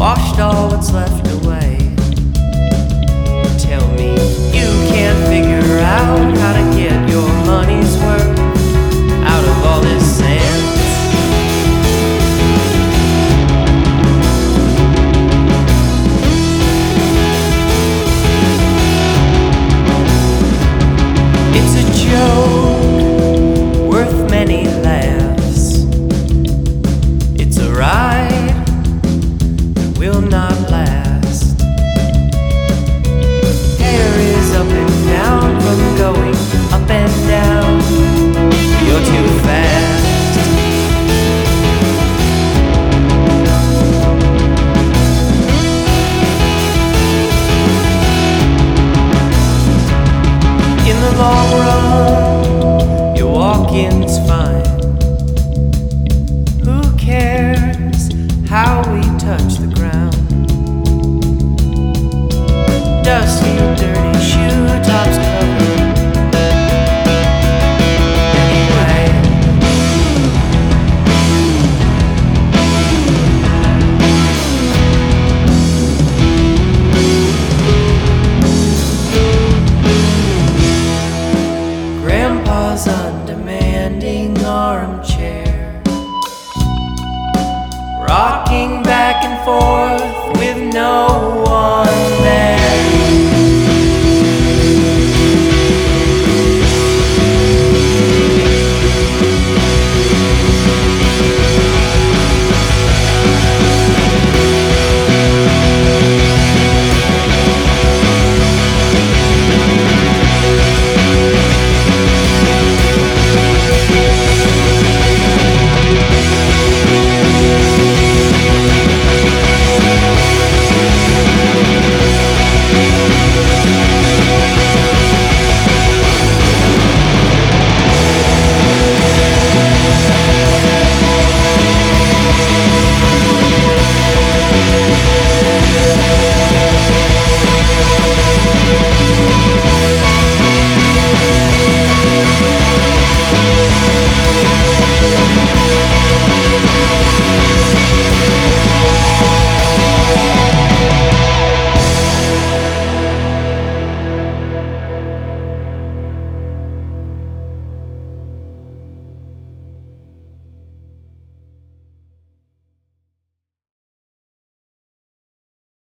washed all what's left away. Tell me you can't figure out how to get your money's worth out of all this sand. It's a joke worth many laughs. It's a ride that will not last. Hair is up and down from going up and down. You're too fast. In the long run, your walk-in's fine. Who cares how we touch the ground? Dusty